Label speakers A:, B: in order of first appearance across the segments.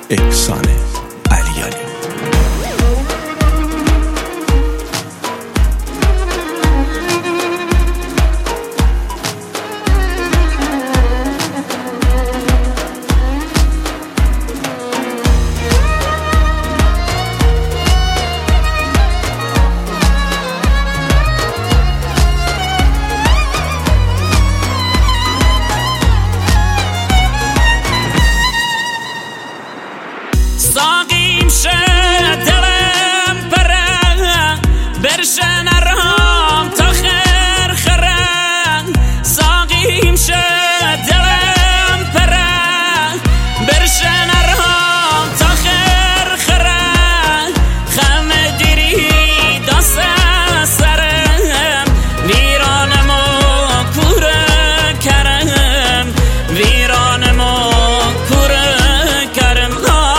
A: احسان علیانی.
B: ساقیم شد دلم پره برشه نرام تا خیر خره. ساقیم شد دلم پره برشه نرام تا خیر خره. خم دیری دست سرم ویرانم و کوره کرم. ویرانم و کوره کرم.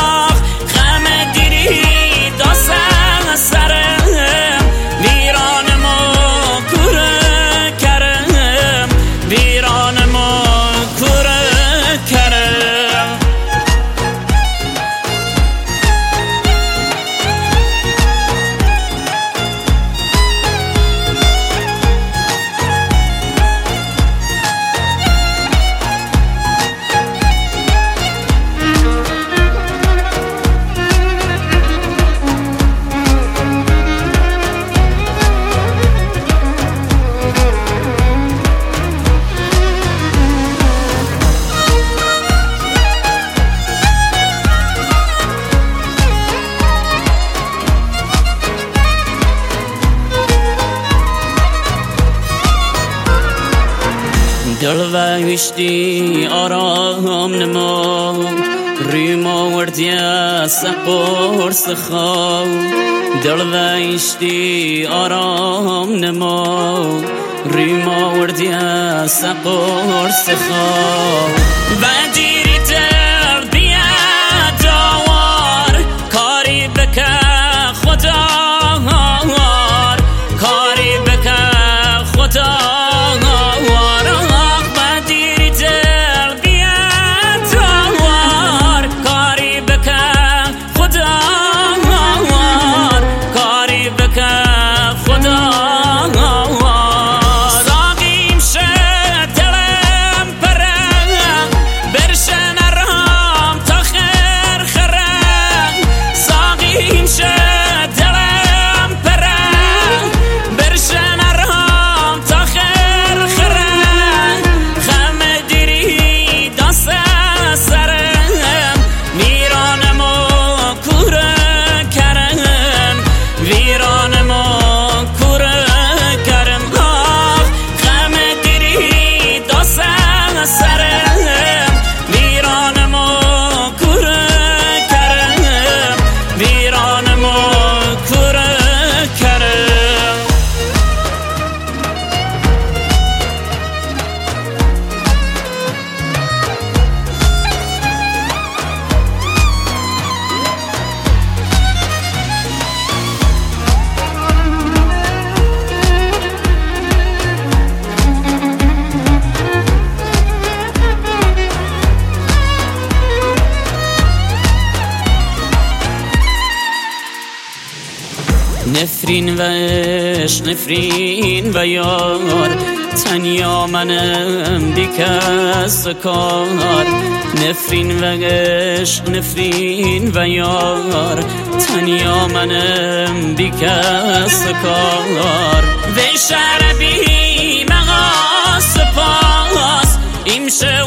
B: دل ویشتی آرام نما ریما وردی سقورس خو. دل ویشتی آرام نما ریما وردی سقورس خو. بدیری تربیت آوار کاری بکه خدا کاری بکه خدا. نفرین و عشق نفرین و یار تنیا منم بی کس کار. نفرین و عشق نفرین و یار تنیا منم بی کس کار. به شربی مغاس پاس ایمشه